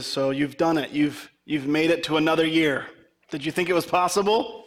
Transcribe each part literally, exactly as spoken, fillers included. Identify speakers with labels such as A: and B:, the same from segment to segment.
A: so you've done it. You've you've made it to another year. Did you think it was possible?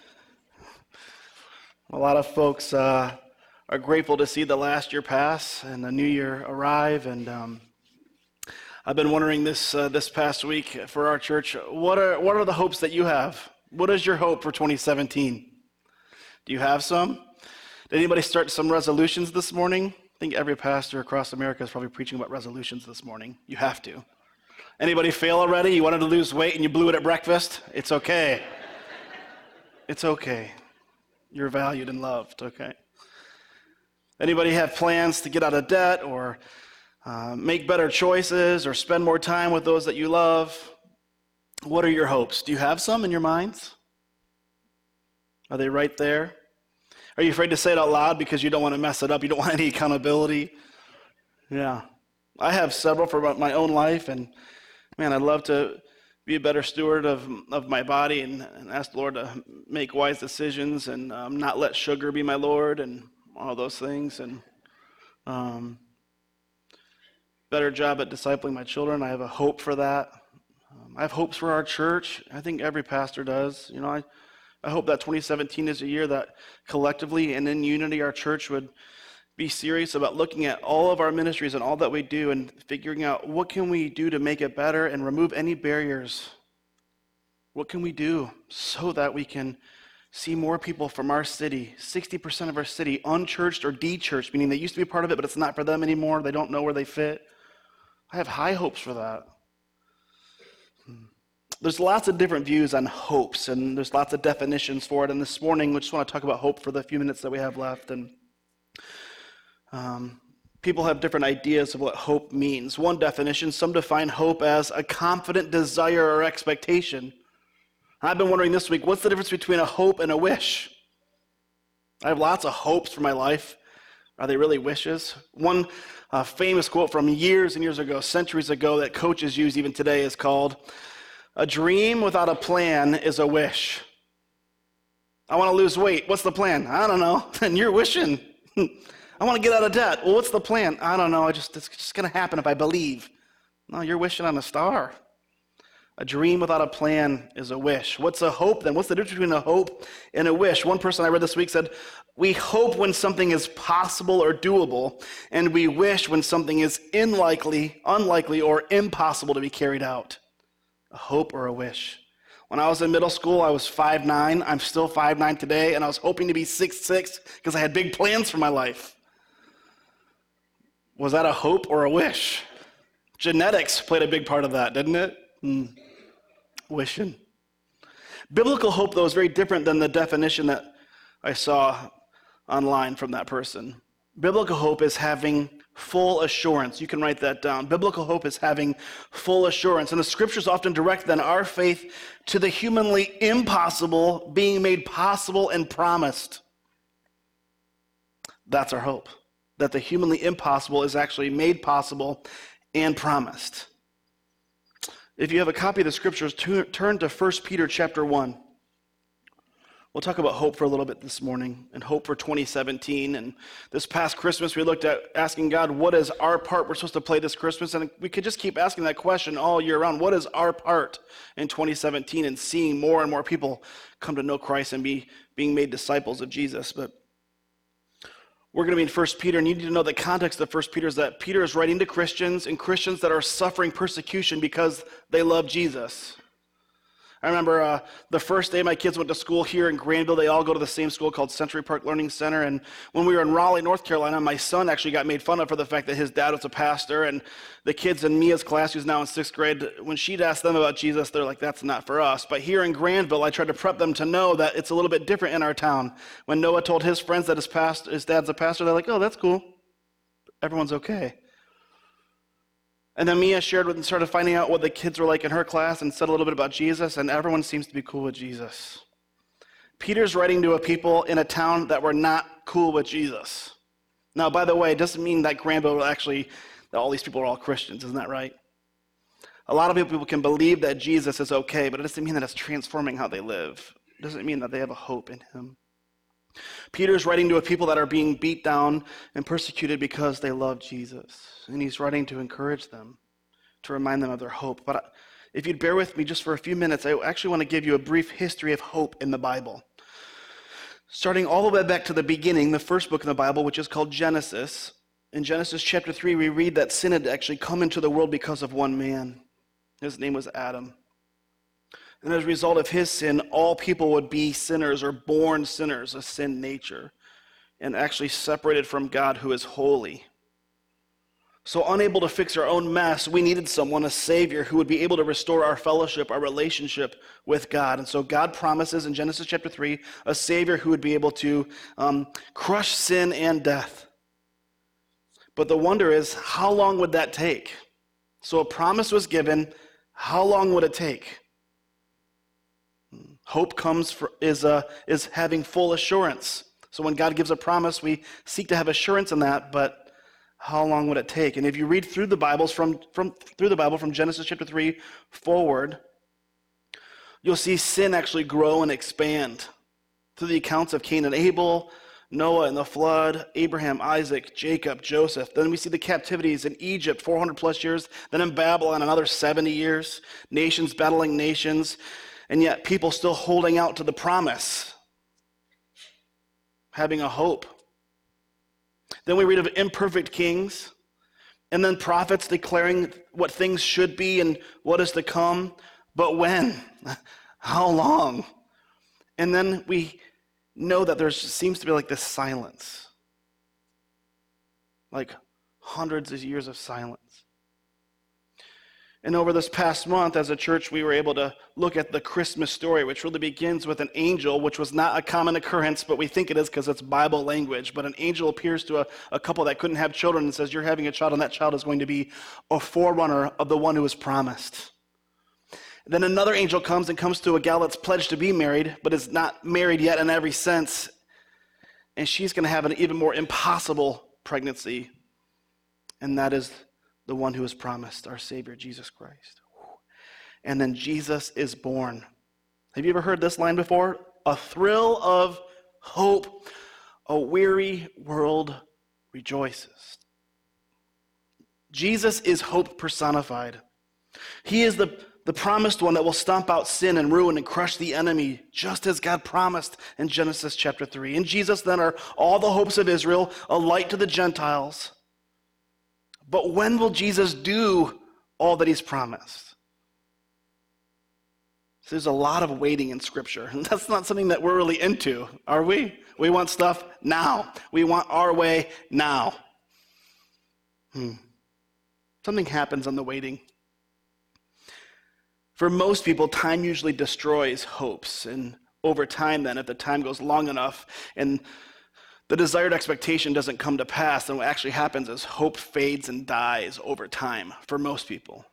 A: A lot of folks uh, are grateful to see the last year pass and the new year arrive. And um, I've been wondering this uh, this past week for our church, what are what are the hopes that you have? What is your hope for twenty seventeen? Do you have some? Did anybody start some resolutions this morning? I think every pastor across America is probably preaching about resolutions this morning. You have to. Anybody fail already? You wanted to lose weight and you blew it at breakfast? It's okay. It's okay. You're valued and loved, okay? Anybody have plans to get out of debt or uh, make better choices or spend more time with those that you love? What are your hopes? Do you have some in your minds? Are they right there? Are you afraid to say it out loud because you don't want to mess it up? You don't want any accountability? Yeah. I have several for my own life, and man, I'd love to be a better steward of of my body and, and ask the Lord to make wise decisions and um, not let sugar be my Lord and all those things. And um, better job at discipling my children. I have a hope for that. Um, I have hopes for our church. I think every pastor does. You know, I I hope that twenty seventeen is a year that collectively and in unity our church would be serious about looking at all of our ministries and all that we do and figuring out what can we do to make it better and remove any barriers. What can we do so that we can see more people from our city, sixty percent of our city, unchurched or de-churched, meaning they used to be part of it, but it's not for them anymore. They don't know where they fit. I have high hopes for that. There's lots of different views on hopes, and there's lots of definitions for it. And this morning, we just want to talk about hope for the few minutes that we have left. And um, people have different ideas of what hope means. One definition, some define hope as a confident desire or expectation. I've been wondering this week, what's the difference between a hope and a wish? I have lots of hopes for my life. Are they really wishes? One uh, famous quote from years and years ago, centuries ago, that coaches use even today is called, "A dream without a plan is a wish." I want to lose weight. What's the plan? I don't know. And you're wishing. I want to get out of debt. Well, what's the plan? I don't know. I just it's just going to happen if I believe. No, you're wishing on a star. A dream without a plan is a wish. What's a hope then? What's the difference between a hope and a wish? One person I read this week said, "We hope when something is possible or doable, and we wish when something is unlikely, unlikely, or impossible to be carried out." A hope or a wish. When I was in middle school, I was five nine. I'm still five nine today, and I was hoping to be six six because I had big plans for my life. Was that a hope or a wish? Genetics played a big part of that, didn't it? Mm. Wishing. Biblical hope, though, is very different than the definition that I saw online from that person. Biblical hope is having full assurance. You can write that down. Biblical hope is having full assurance. And the scriptures often direct then our faith to the humanly impossible being made possible and promised. That's our hope. That the humanly impossible is actually made possible and promised. If you have a copy of the scriptures, turn to First Peter chapter one. We'll talk about hope for a little bit this morning and hope for twenty seventeen. And this past Christmas, we looked at asking God, what is our part we're supposed to play this Christmas? And we could just keep asking that question all year round. What is our part in twenty seventeen and seeing more and more people come to know Christ and be being made disciples of Jesus? But we're going to be in First Peter, and you need to know the context of First Peter is that Peter is writing to Christians and Christians that are suffering persecution because they love Jesus. I remember uh, the first day my kids went to school here in Granville. They all go to the same school called Century Park Learning Center. And when we were in Raleigh, North Carolina, my son actually got made fun of for the fact that his dad was a pastor. And the kids in Mia's class, who's now in sixth grade, when she'd ask them about Jesus, they're like, that's not for us. But here in Granville, I tried to prep them to know that it's a little bit different in our town. When Noah told his friends that his, past, his dad's a pastor, they're like, oh, that's cool. Everyone's okay. And then Mia shared with and started finding out what the kids were like in her class and said a little bit about Jesus, and everyone seems to be cool with Jesus. Peter's writing to a people in a town that were not cool with Jesus. Now, by the way, it doesn't mean that Granville actually, that all these people are all Christians, isn't that right? A lot of people can believe that Jesus is okay, but it doesn't mean that it's transforming how they live. It doesn't mean that they have a hope in him. Peter's writing to a people that are being beat down and persecuted because they love Jesus. And he's writing to encourage them, to remind them of their hope. But if you'd bear with me just for a few minutes, I actually want to give you a brief history of hope in the Bible. Starting all the way back to the beginning, the first book in the Bible, which is called Genesis. In Genesis chapter three, we read that sin had actually come into the world because of one man. His name was Adam. And as a result of his sin, all people would be sinners or born sinners, a sin nature, and actually separated from God who is holy. So unable to fix our own mess, we needed someone, a Savior, who would be able to restore our fellowship, our relationship with God. And so God promises in Genesis chapter three, a Savior who would be able to um, crush sin and death. But the wonder is, how long would that take? So a promise was given. How long would it take? Hope comes for, is, uh, is having full assurance. So when God gives a promise, we seek to have assurance in that, but how long would it take? And if you read through the Bibles from, from through the Bible from Genesis chapter three forward, you'll see sin actually grow and expand through the accounts of Cain and Abel, Noah and the flood, Abraham, Isaac, Jacob, Joseph. Then we see the captivities in Egypt, four hundred plus years. Then in Babylon, another seventy years. Nations battling nations, and yet people still holding out to the promise, having a hope. Then we read of imperfect kings, and then prophets declaring what things should be and what is to come. But when? How long? And then we know that there seems to be like this silence, like hundreds of years of silence. And over this past month, as a church, we were able to look at the Christmas story, which really begins with an angel, which was not a common occurrence, but we think it is because it's Bible language. But an angel appears to a, a couple that couldn't have children and says, you're having a child, and that child is going to be a forerunner of the one who was promised. Then another angel comes and comes to a gal that's pledged to be married, but is not married yet in every sense. And she's going to have an even more impossible pregnancy, and that is the one who is promised, our Savior, Jesus Christ. And then Jesus is born. Have you ever heard this line before? A thrill of hope. A weary world rejoices. Jesus is hope personified. He is the, the promised one that will stomp out sin and ruin and crush the enemy, just as God promised in Genesis chapter three. In Jesus then are all the hopes of Israel, a light to the Gentiles. But when will Jesus do all that he's promised? So there's a lot of waiting in Scripture, and that's not something that we're really into, are we? We want stuff now. We want our way now. Hmm. Something happens on the waiting. For most people, time usually destroys hopes, and over time then, if the time goes long enough, and the desired expectation doesn't come to pass, then what actually happens is hope fades and dies over time for most people.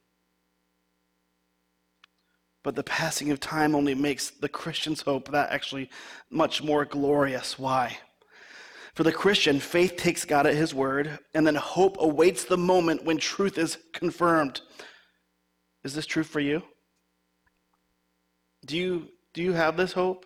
A: But the passing of time only makes the Christian's hope that actually much more glorious. Why? For the Christian, faith takes God at his word, and then hope awaits the moment when truth is confirmed. Is this true for you? Do you, do you have this hope?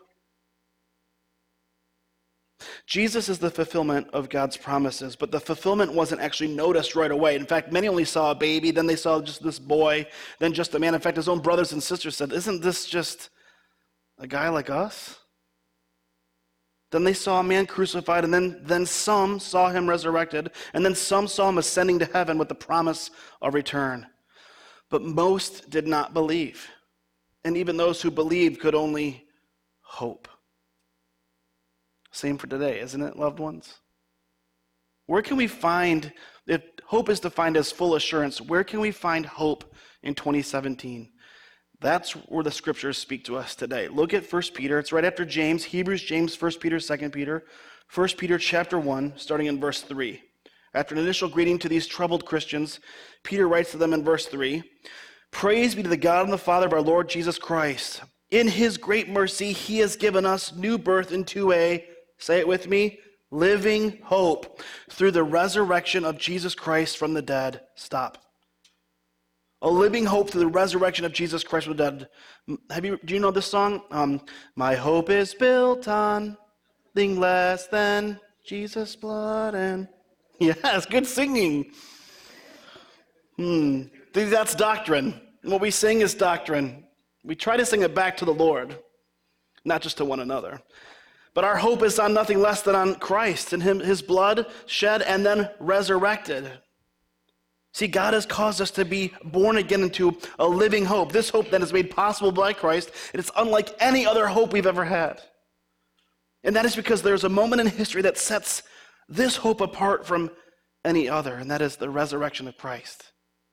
A: Jesus is the fulfillment of God's promises, but the fulfillment wasn't actually noticed right away. In fact, many only saw a baby, then they saw just this boy, then just a man. In fact, his own brothers and sisters said, isn't this just a guy like us? Then they saw a man crucified, and then, then some saw him resurrected, and then some saw him ascending to heaven with the promise of return. But most did not believe, and even those who believed could only hope. Same for today, isn't it, loved ones? Where can we find, if hope is defined as full assurance, where can we find hope in twenty seventeen? That's where the scriptures speak to us today. Look at First Peter. It's right after James, Hebrews, James, First Peter, Second Peter. First Peter chapter one, starting in verse three. After an initial greeting to these troubled Christians, Peter writes to them in verse three, "Praise be to the God and the Father of our Lord Jesus Christ. In his great mercy, he has given us new birth into a," say it with me, "living hope through the resurrection of Jesus Christ from the dead." Stop. A living hope through the resurrection of Jesus Christ from the dead. Have you? Do you know this song? Um, My hope is built on nothing less than Jesus' blood and... Yes, good singing. Hmm. That's doctrine. And what we sing is doctrine. We try to sing it back to the Lord, not just to one another. But our hope is on nothing less than on Christ and him, his blood shed and then resurrected. See, God has caused us to be born again into a living hope. This hope that is made possible by Christ, and it's unlike any other hope we've ever had. And that is because there's a moment in history that sets this hope apart from any other, and that is the resurrection of Christ.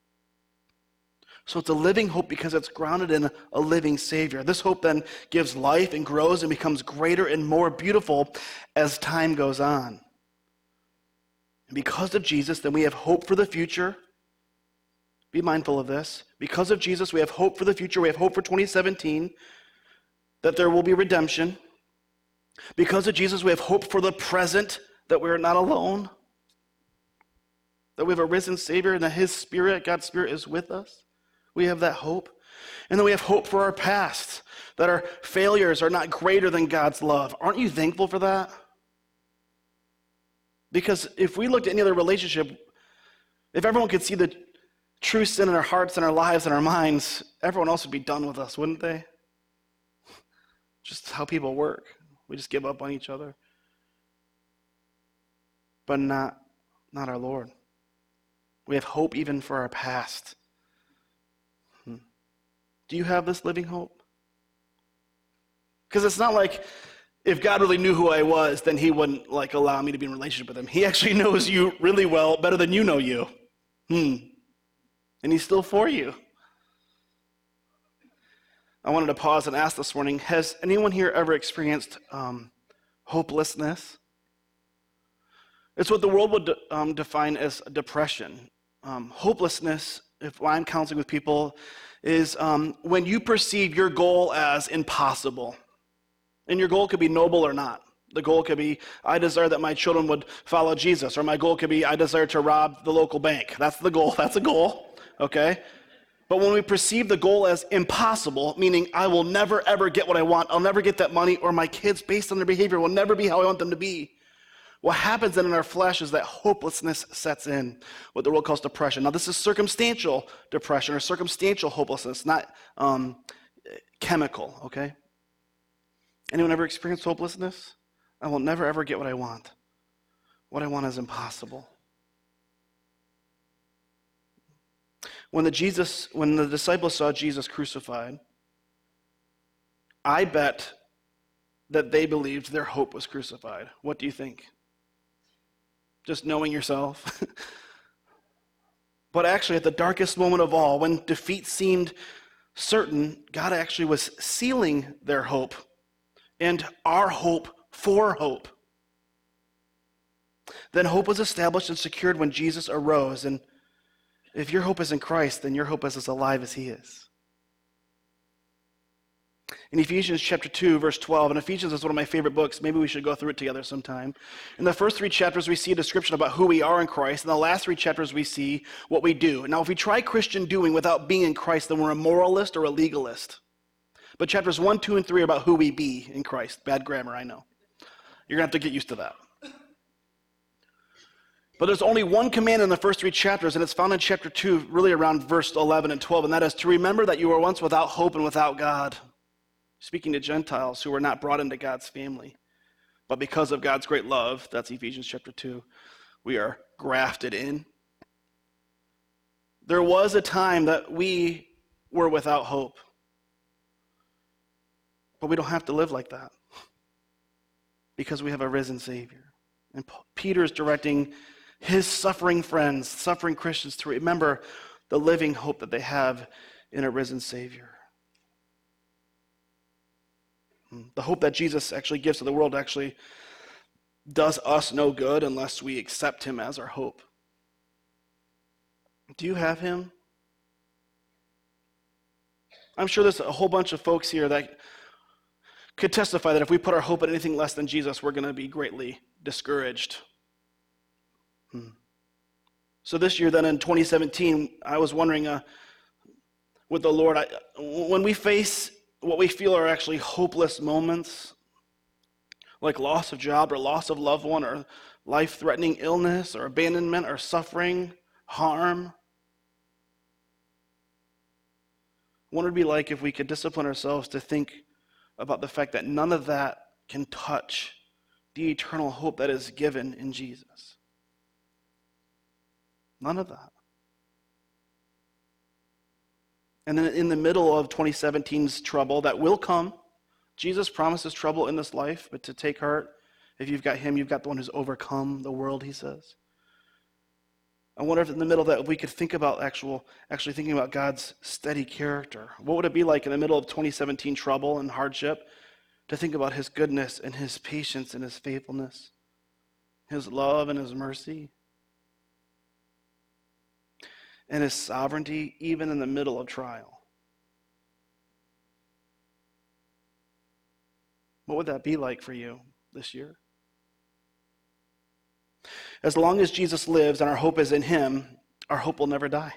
A: So it's a living hope because it's grounded in a living Savior. This hope then gives life and grows and becomes greater and more beautiful as time goes on. And because of Jesus, then we have hope for the future. Be mindful of this. Because of Jesus, we have hope for the future. We have hope for twenty seventeen, that there will be redemption. Because of Jesus, we have hope for the present, that we're not alone, that we have a risen Savior and that his Spirit, God's Spirit, is with us. We have that hope. And then we have hope for our past, that our failures are not greater than God's love. Aren't you thankful for that? Because if we looked at any other relationship, if everyone could see the true sin in our hearts and our lives and our minds, everyone else would be done with us, wouldn't they? Just how people work. We just give up on each other. But not, not our Lord. We have hope even for our past. Hmm. Do you have this living hope? Because it's not like if God really knew who I was, then he wouldn't like allow me to be in a relationship with him. He actually knows you really well, better than you know you. Hmm. And he's still for you. I wanted to pause and ask this morning, has anyone here ever experienced um, hopelessness? It's what the world would de- um, define as depression. Um, hopelessness, if I'm counseling with people, is um, when you perceive your goal as impossible. And your goal could be noble or not. The goal could be, I desire that my children would follow Jesus. Or my goal could be, I desire to rob the local bank. That's the goal. That's a goal. Okay? But when we perceive the goal as impossible, meaning I will never ever get what I want, I'll never get that money, or my kids, based on their behavior, will never be how I want them to be, what happens then in our flesh is that hopelessness sets in, what the world calls depression. Now, this is circumstantial depression or circumstantial hopelessness, not um, chemical, okay? Anyone ever experienced hopelessness? I will never ever get what I want. What I want is impossible. When the Jesus, when the disciples saw Jesus crucified, I bet that they believed their hope was crucified. What do you think? Just knowing yourself? But actually, at the darkest moment of all, when defeat seemed certain, God actually was sealing their hope and our hope for hope. Then hope was established and secured when Jesus arose. And if your hope is in Christ, then your hope is as alive as he is. In Ephesians chapter two, verse twelve, and Ephesians is one of my favorite books. Maybe we should go through it together sometime. In the first three chapters, we see a description about who we are in Christ. In the last three chapters, we see what we do. Now, if we try Christian doing without being in Christ, then we're a moralist or a legalist. But chapters one, two, and three are about who we be in Christ. Bad grammar, I know. You're going to have to get used to that. But there's only one command in the first three chapters, and it's found in chapter two, really around verse eleven and twelve, and that is to remember that you were once without hope and without God. Speaking to Gentiles who were not brought into God's family. But because of God's great love, that's Ephesians chapter two, we are grafted in. There was a time that we were without hope. But we don't have to live like that because we have a risen Savior. And Peter is directing his suffering friends, suffering Christians, to remember the living hope that they have in a risen Savior. The hope that Jesus actually gives to the world actually does us no good unless we accept him as our hope. Do you have him? I'm sure there's a whole bunch of folks here that could testify that if we put our hope in anything less than Jesus, we're going to be greatly discouraged. Hmm. So this year, then in twenty seventeen, I was wondering uh, with the Lord, I, when we face what we feel are actually hopeless moments, like loss of job or loss of loved one or life-threatening illness or abandonment or suffering, harm, What would it be like if we could discipline ourselves to think about the fact that none of that can touch the eternal hope that is given in Jesus? None of that. And then in the middle of twenty seventeen's trouble that will come, Jesus promises trouble in this life, but to take heart, if you've got him, you've got the one who's overcome the world, he says. I wonder if in the middle of that, if we could think about actual, actually thinking about God's steady character. What would it be like in the middle of twenty seventeen trouble and hardship to think about his goodness and his patience and his faithfulness, his love and his mercy, and his sovereignty even in the middle of trial? What would that be like for you this year? As long as Jesus lives and our hope is in him, our hope will never die.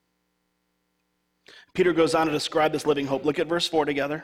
A: Peter goes on to describe this living hope. Look at verse four together.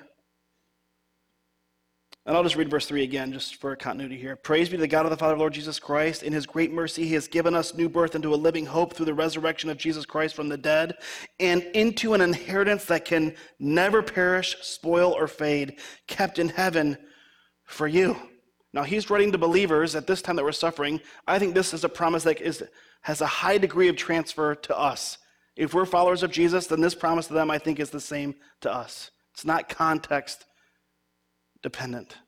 A: And I'll just read verse three again, just for continuity here. Praise be to the God of the Father of Lord Jesus Christ. In his great mercy, he has given us new birth into a living hope through the resurrection of Jesus Christ from the dead, and into an inheritance that can never perish, spoil, or fade, kept in heaven for you. Now, he's writing to believers at this time that we're suffering. I think this is a promise that is, has a high degree of transfer to us. If we're followers of Jesus, then this promise to them, I think, is the same to us. It's not context dependent.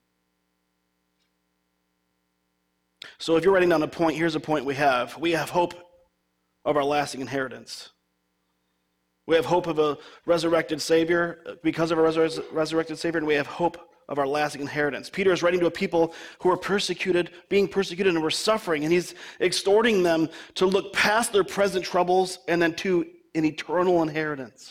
A: So if you're writing down a point, here's a point we have. We have hope of our lasting inheritance. We have hope of a resurrected Savior because of a resur- resurrected Savior, and we have hope of our lasting inheritance. Peter is writing to a people who are persecuted, being persecuted, and were suffering, and he's exhorting them to look past their present troubles and then to an eternal inheritance.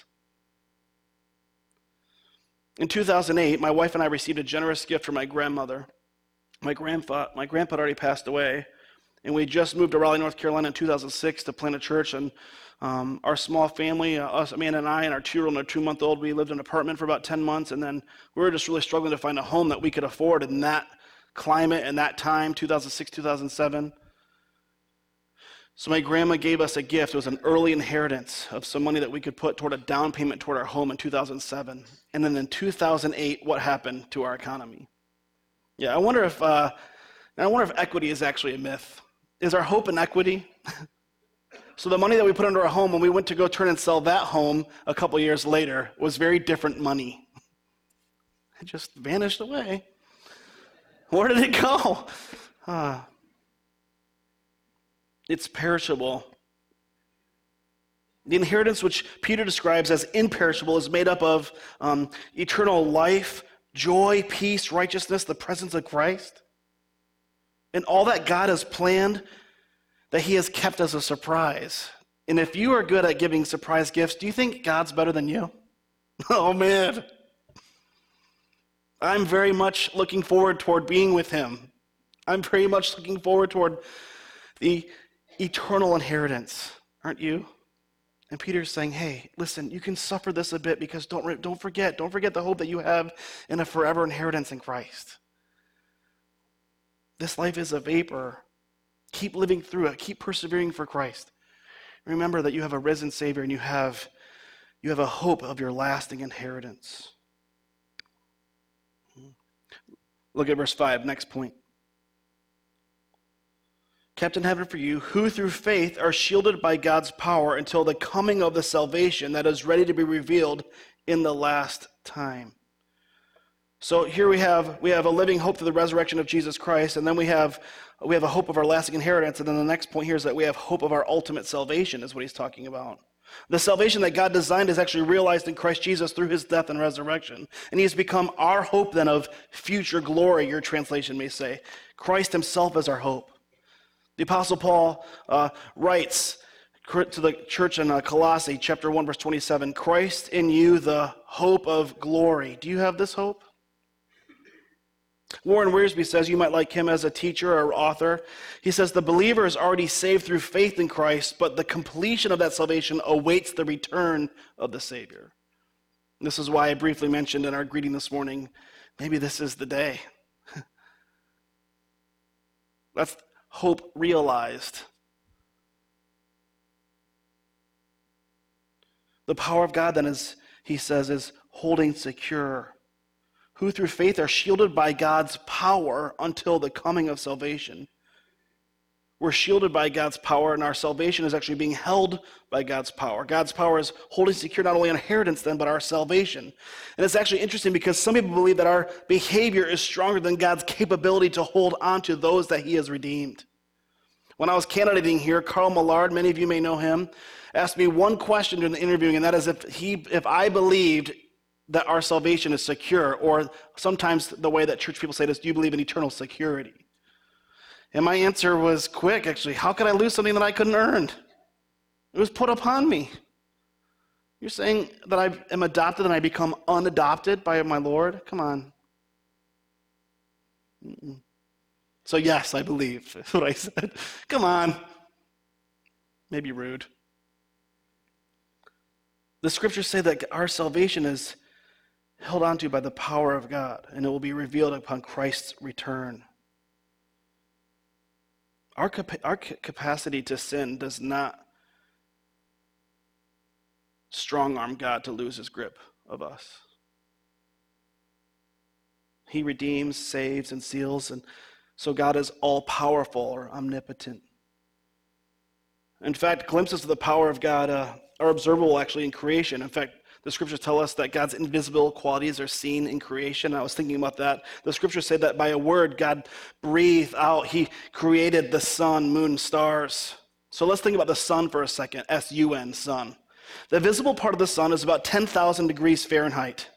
A: In two thousand eight, my wife and I received a generous gift from my grandmother. My grandpa, my grandpa had already passed away, and we just moved to Raleigh, North Carolina in two thousand six to plant a church. And um, our small family, uh, us, Amanda and I, and our two-year-old and our two-month-old, we lived in an apartment for about ten months, and then we were just really struggling to find a home that we could afford in that climate and that time, two thousand six, two thousand seven. So my grandma gave us a gift. It was an early inheritance of some money that we could put toward a down payment toward our home in two thousand seven. And then in two thousand eight, what happened to our economy? Yeah, I wonder if uh, I wonder if equity is actually a myth. Is our hope in equity? So the money that we put into our home when we went to go turn and sell that home a couple years later was very different money. It just vanished away. Where did it go? Uh, it's perishable. The inheritance which Peter describes as imperishable is made up of um, eternal life, joy, peace, righteousness, the presence of Christ, and all that God has planned that he has kept as a surprise. And if you are good at giving surprise gifts, do you think God's better than you? Oh, man. I'm very much looking forward toward being with him. I'm very much looking forward toward the eternal inheritance, aren't you? And Peter's saying, hey, listen, you can suffer this a bit because don't, don't forget, don't forget the hope that you have in a forever inheritance in Christ. This life is a vapor. Keep living through it. Keep persevering for Christ. Remember that you have a risen Savior and you have, you have a hope of your lasting inheritance. Look at verse five, next point. Kept in heaven for you, who through faith are shielded by God's power until the coming of the salvation that is ready to be revealed in the last time. So here we have we have a living hope through the resurrection of Jesus Christ, and then we have we have a hope of our lasting inheritance, and then the next point here is that we have hope of our ultimate salvation, is what he's talking about. The salvation that God designed is actually realized in Christ Jesus through his death and resurrection, and he has become our hope then of future glory, your translation may say. Christ himself is our hope. The Apostle Paul uh, writes to the church in uh, Colossae, chapter one, verse twenty-seven, Christ in you, the hope of glory. Do you have this hope? Warren Wiersbe says, you might like him as a teacher or author. He says, the believer is already saved through faith in Christ, but the completion of that salvation awaits the return of the Savior. This is why I briefly mentioned in our greeting this morning, maybe this is the day. That's hope realized. The power of God then is he says, is holding secure, who through faith are shielded by God's power until the coming of salvation. We're shielded by God's power, and our salvation is actually being held by God's power. God's power is holding secure not only inheritance then, but our salvation. And it's actually interesting because some people believe that our behavior is stronger than God's capability to hold on to those that he has redeemed. When I was candidating here, Carl Millard, many of you may know him, asked me one question during the interviewing, and that is if he, if I believed that our salvation is secure, or sometimes the way that church people say this, do you believe in eternal security? And my answer was quick, actually. How could I lose something that I couldn't earn? It was put upon me. You're saying that I am adopted and I become unadopted by my Lord? Come on. Mm-mm. So yes, I believe, is what I said. Come on. Maybe rude. The scriptures say that our salvation is held onto by the power of God, and it will be revealed upon Christ's return. Our, capa- our capacity to sin does not strong-arm God to lose his grip of us. He redeems, saves, and seals, and so God is all-powerful or omnipotent. In fact, glimpses of the power of God uh, are observable actually in creation. In fact, the scriptures tell us that God's invisible qualities are seen in creation. I was thinking about that. The scriptures say that by a word, God breathed out. He created the sun, moon, stars. So let's think about the sun for a second, S U N, sun. The visible part of the sun is about ten thousand degrees Fahrenheit.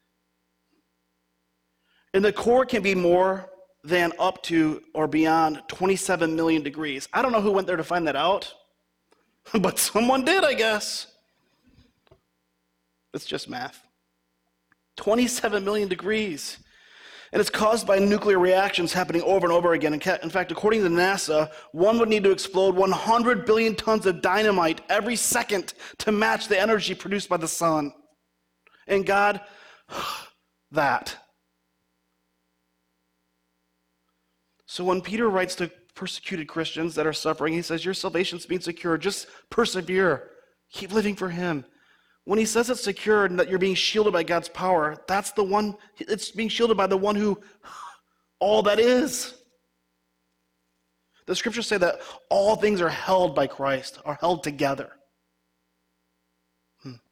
A: And the core can be more than up to or beyond twenty-seven million degrees. I don't know who went there to find that out, but someone did, I guess. It's just math. twenty-seven million degrees. And it's caused by nuclear reactions happening over and over again. In fact, according to NASA, one would need to explode one hundred billion tons of dynamite every second to match the energy produced by the sun. And God, that. So when Peter writes to persecuted Christians that are suffering, he says, your salvation's being secure. Just persevere. Keep living for him. When he says it's secure and that you're being shielded by God's power, that's the one, it's being shielded by the one who, all that is. The scriptures say that all things are held by Christ, are held together. Hmm.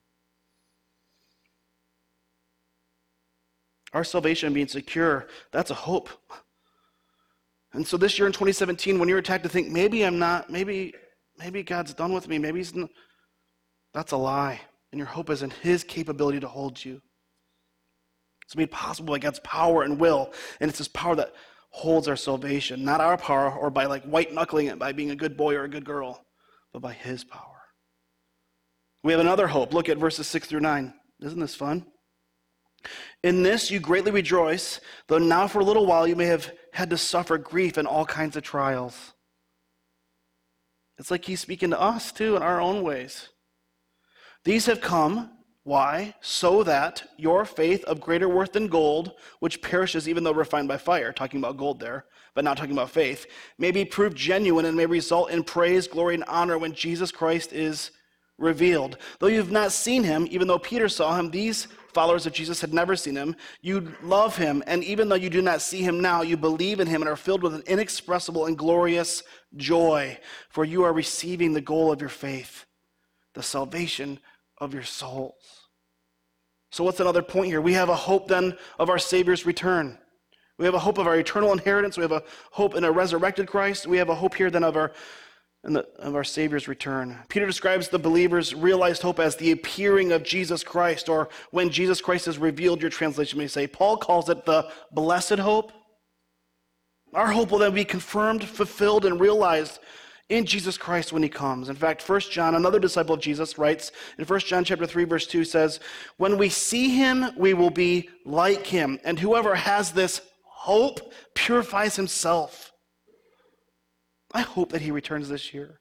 A: Our salvation being secure, that's a hope. And so this year in twenty seventeen, when you're attacked to think, maybe I'm not, maybe, maybe God's done with me, maybe he's not, that's a lie. And your hope is in his capability to hold you. It's made possible by God's power and will. And it's his power that holds our salvation. Not our power or by like white knuckling it by being a good boy or a good girl, but by his power. We have another hope. Look at verses six through nine. Isn't this fun? In this you greatly rejoice, though now for a little while you may have had to suffer grief and all kinds of trials. It's like he's speaking to us too in our own ways. These have come, why? So that your faith of greater worth than gold, which perishes even though refined by fire, talking about gold there, but not talking about faith, may be proved genuine and may result in praise, glory, and honor when Jesus Christ is revealed. Though you've not seen him, even though Peter saw him, these followers of Jesus had never seen him, you love him, and even though you do not see him now, you believe in him and are filled with an inexpressible and glorious joy, for you are receiving the goal of your faith, the salvation of your souls. So what's another point here? We have a hope then of our Savior's return. We have a hope of our eternal inheritance. We have a hope in a resurrected Christ. We have a hope here then of our, in the, of our Savior's return. Peter describes the believer's realized hope as the appearing of Jesus Christ, or when Jesus Christ is revealed, your translation may say. Paul calls it the blessed hope. Our hope will then be confirmed, fulfilled, and realized in Jesus Christ when he comes. In fact, First John, another disciple of Jesus, writes in First John chapter three, verse two says, when we see him, we will be like him. And whoever has this hope purifies himself. I hope that he returns this year.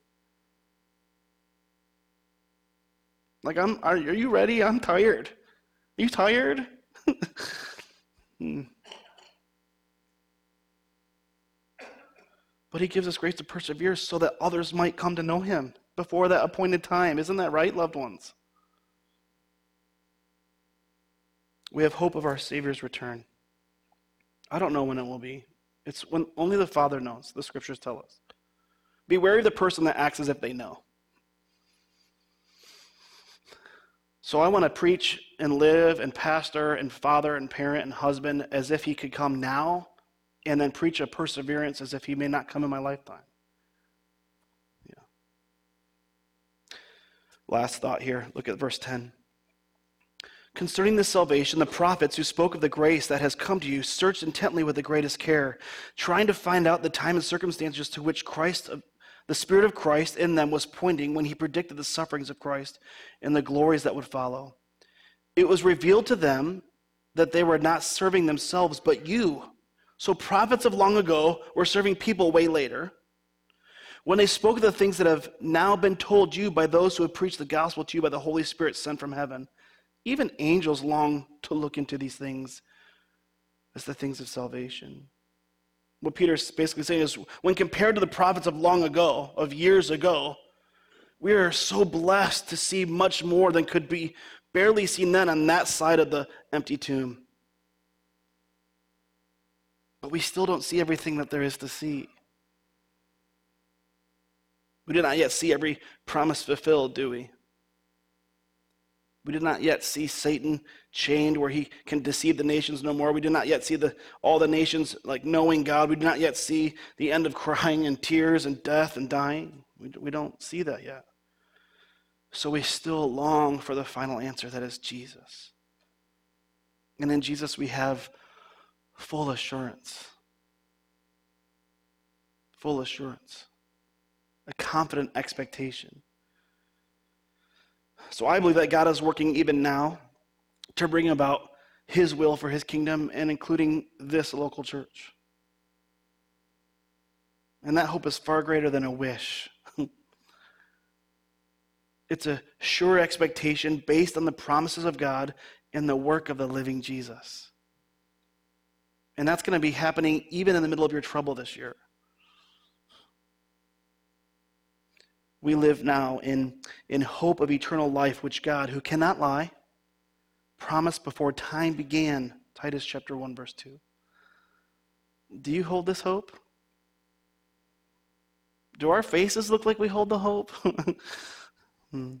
A: Like, I'm, are, are you ready? I'm tired. Are you tired? hmm. But he gives us grace to persevere so that others might come to know him before that appointed time. Isn't that right, loved ones? We have hope of our Savior's return. I don't know when it will be. It's when only the Father knows, the scriptures tell us. Be wary of the person that acts as if they know. So I want to preach and live and pastor and father and parent and husband as if he could come now, and then preach a perseverance as if he may not come in my lifetime. Yeah. Last thought here. Look at verse ten. Concerning this salvation, the prophets who spoke of the grace that has come to you searched intently with the greatest care, trying to find out the time and circumstances to which Christ, the Spirit of Christ in them was pointing when he predicted the sufferings of Christ and the glories that would follow. It was revealed to them that they were not serving themselves, but you. So prophets of long ago were serving people way later. When they spoke of the things that have now been told you by those who have preached the gospel to you by the Holy Spirit sent from heaven, even angels long to look into these things as the things of salvation. What Peter's basically saying is, when compared to the prophets of long ago, of years ago, we are so blessed to see much more than could be barely seen then on that side of the empty tomb. But we still don't see everything that there is to see. We do not yet see every promise fulfilled, do we? We did not yet see Satan chained where he can deceive the nations no more. We do not yet see the all the nations like knowing God. We do not yet see the end of crying and tears and death and dying. We, we don't see that yet. So we still long for the final answer, that is Jesus. And in Jesus we have full assurance. Full assurance. A confident expectation. So I believe that God is working even now to bring about his will for his kingdom, and including this local church. And that hope is far greater than a wish. It's a sure expectation based on the promises of God and the work of the living Jesus. And that's going to be happening even in the middle of your trouble this year. We live now in, in hope of eternal life, which God, who cannot lie, promised before time began. Titus chapter one, verse two. Do you hold this hope? Do our faces look like we hold the hope? hmm.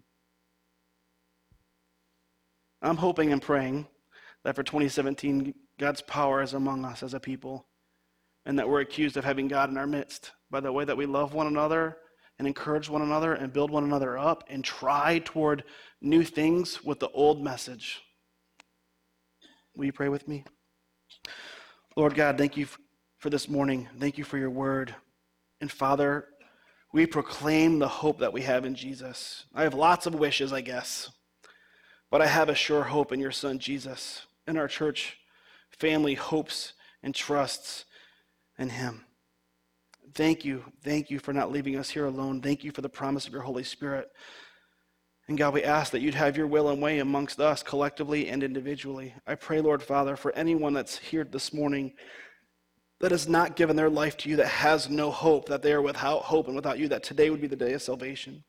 A: I'm hoping and praying that for twenty seventeen, God's power is among us as a people, and that we're accused of having God in our midst by the way that we love one another and encourage one another and build one another up and try toward new things with the old message. Will you pray with me? Lord God, thank you for this morning. Thank you for your word. And Father, we proclaim the hope that we have in Jesus. I have lots of wishes, I guess, but I have a sure hope in your Son, Jesus, and our church family hopes and trusts in him. Thank you. Thank you for not leaving us here alone. Thank you for the promise of your Holy Spirit. And God, we ask that you'd have your will and way amongst us collectively and individually. I pray, Lord Father, for anyone that's here this morning that has not given their life to you, that has no hope, that they are without hope and without you, that today would be the day of salvation.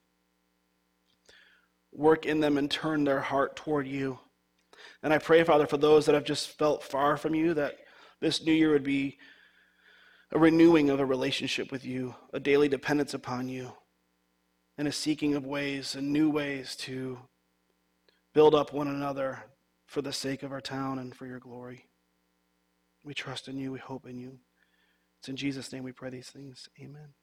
A: Work in them and turn their heart toward you. And I pray, Father, for those that have just felt far from you, that this new year would be a renewing of a relationship with you, a daily dependence upon you, and a seeking of ways and new ways to build up one another for the sake of our town and for your glory. We trust in you. We hope in you. It's in Jesus' name we pray these things. Amen.